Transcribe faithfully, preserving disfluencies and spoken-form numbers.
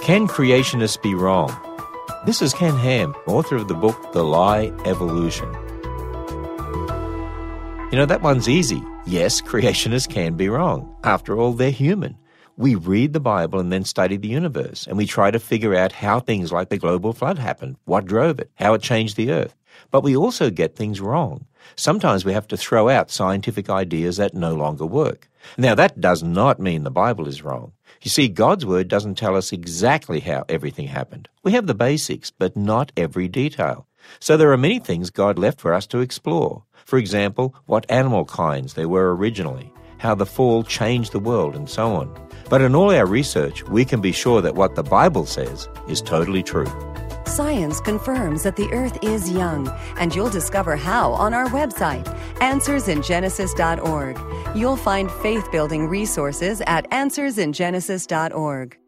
Can creationists be wrong? This is Ken Ham, author of the book The Lie, Evolution. You know, that one's easy. Yes, creationists can be wrong. After all, they're human. We read the Bible and then study the universe, and we try to figure out how things like the global flood happened, what drove it, how it changed the earth. But we also get things wrong. Sometimes we have to throw out scientific ideas that no longer work. Now, that does not mean the Bible is wrong. You see, God's Word doesn't tell us exactly how everything happened. We have the basics, but not every detail. So there are many things God left for us to explore. For example, what animal kinds there were originally, how the fall changed the world, and so on. But in all our research, we can be sure that what the Bible says is totally true. Science confirms that the Earth is young, and you'll discover how on our website, answers in genesis dot org. You'll find faith-building resources at answers in genesis dot org.